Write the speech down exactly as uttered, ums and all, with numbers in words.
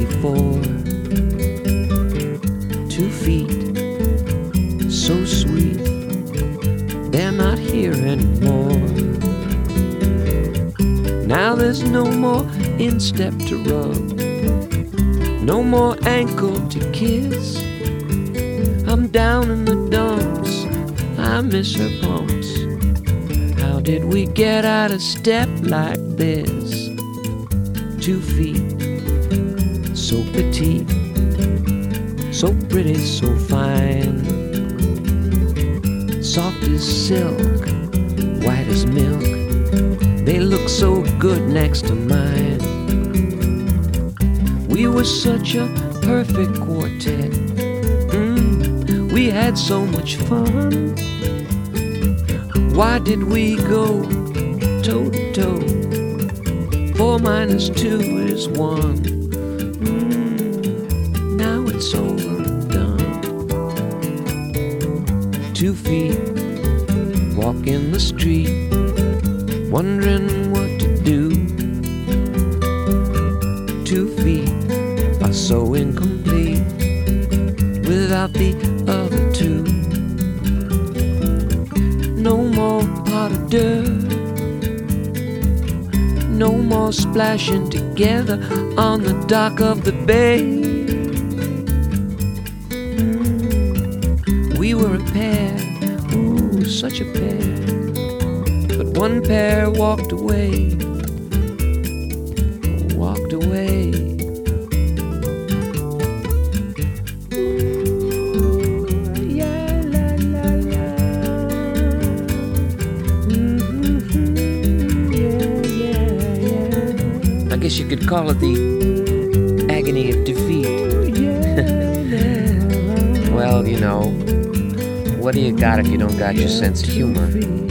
before. Two feet, so sweet, they're not here anymore. Now there's no more instep to rub, no more ankle to kiss. I'm down in the dumps, I miss her pumps. How did we get out of step like this? Two feet, so petite, so pretty, so fine, soft as silk, white as milk. They look so good next to mine. We were such a perfect quartet. Mm, we had so much fun. Why did we go toe to toe? Four minus two is one. Mm, now it's over and done. Two feet, walk in the street, wondering what to do. Two feet are so incomplete without the other two. No more pot of dirt, no more splashing together on the dock of the bay. Mm, we were a pair, ooh, such a pair. But one pair walked away, walked away. Ooh, yeah, la, la, la. Mm-hmm, yeah, yeah, yeah. I guess you could call it the agony of defeat. Well, you know, what do you got if you don't got your sense of humor?